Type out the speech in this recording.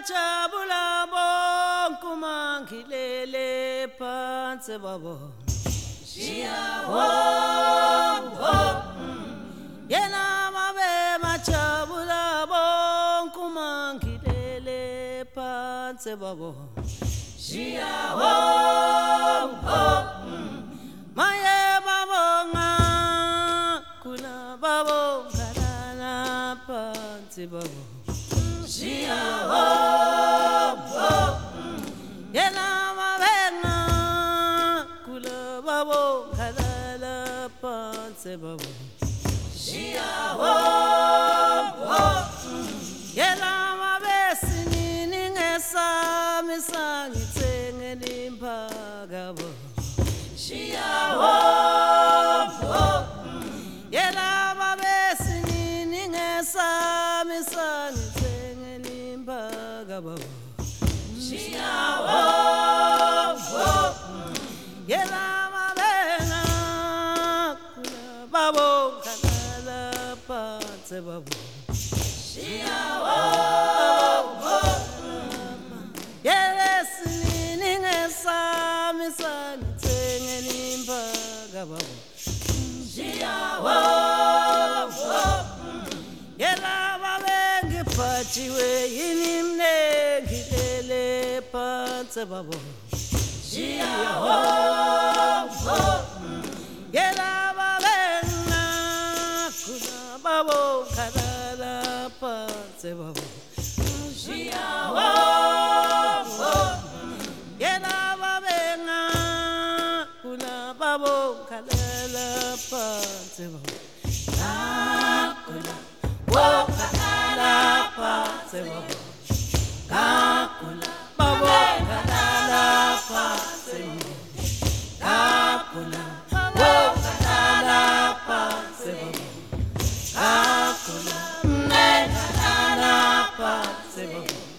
bajabula bonke uma ngilele phansi babo yena mabe bajabula bonke uma ngilele phansi babo maye babonga kula babonga la phansi babo yena mabenga kula babonga la phansi babo yena mabesinini ngesami sangithenge nimphakabo yena mabesinini ngesami sangithenge nimphakabo yena mabenga kula babonga la phansi babo yelesinini ngesami sangithenge nimphakabo yela babengiphathiwe yini mnengilele phansi babo yela babenga kula babonga la phansi babo yela babenga kula babonga la phansi babo babonga la phansi babo babonga la phansi babonga la phansi babonga la phansi